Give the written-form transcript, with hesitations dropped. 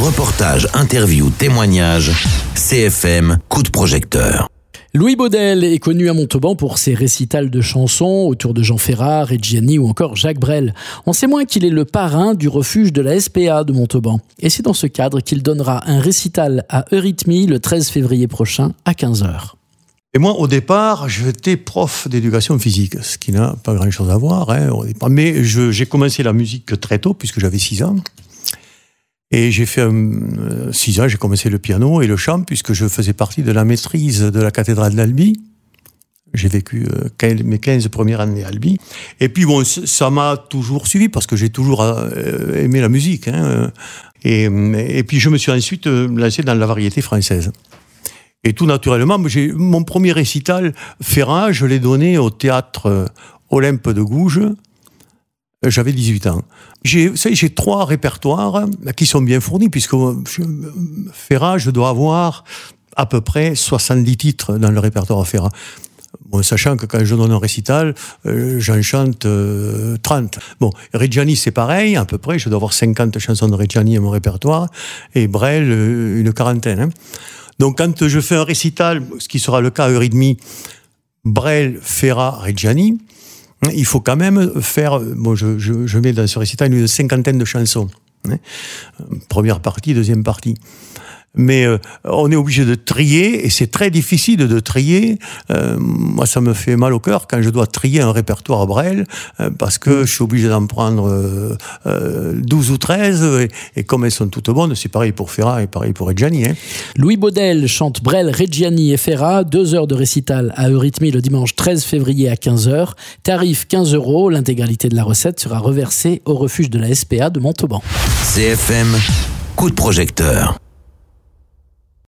Reportages, interviews, témoignages, CFM, coup de projecteur. Louis Baudel est connu à Montauban pour ses récitals de chansons autour de Jean Ferrat, Reggiani ou encore Jacques Brel. On sait moins qu'il est le parrain du refuge de la SPA de Montauban. Et c'est dans ce cadre qu'il donnera un récital à Eurythmie le 13 février prochain à 15h. Et moi, au départ, j'étais prof d'éducation physique, ce qui n'a pas grand-chose à voir. Au départ. Mais j'ai commencé la musique très tôt, puisque j'avais 6 ans. Et j'ai fait 6 ans, j'ai commencé le piano et le chant, puisque je faisais partie de la maîtrise de la cathédrale d'Albi. J'ai vécu mes 15 premières années à Albi. Et puis bon, ça m'a toujours suivi, parce que j'ai toujours aimé la musique. Et puis je me suis ensuite lancé dans la variété française. Et tout naturellement, mon premier récital Ferrat, je l'ai donné au théâtre Olympe de Gouges. J'avais 18 ans. J'ai 3 répertoires qui sont bien fournis, puisque Ferrat, je dois avoir à peu près 70 titres dans le répertoire Ferrat. Bon, sachant que quand je donne un récital, j'en chante 30. Bon, Reggiani, c'est pareil, à peu près. Je dois avoir 50 chansons de Reggiani à mon répertoire, et Brel, une quarantaine. Donc, quand je fais un récital, ce qui sera le cas à Eurythmie, Brel, Ferrat, Reggiani, il faut quand même faire... Bon, je mets dans ce récital une cinquantaine de chansons. Première partie, deuxième partie. Mais on est obligé de trier, et c'est très difficile de trier. Moi, ça me fait mal au cœur quand je dois trier un répertoire Brel, parce que je suis obligé d'en prendre 12 ou 13, et comme elles sont toutes bonnes, c'est pareil pour Ferrat et pareil pour Reggiani. Louis Baudel chante Brel, Reggiani et Ferrat, 2 heures de récital à Eurythmie le dimanche 13 février à 15h. Tarif 15 €, l'intégralité de la recette sera reversée au refuge de la SPA de Montauban. CFM, coup de projecteur.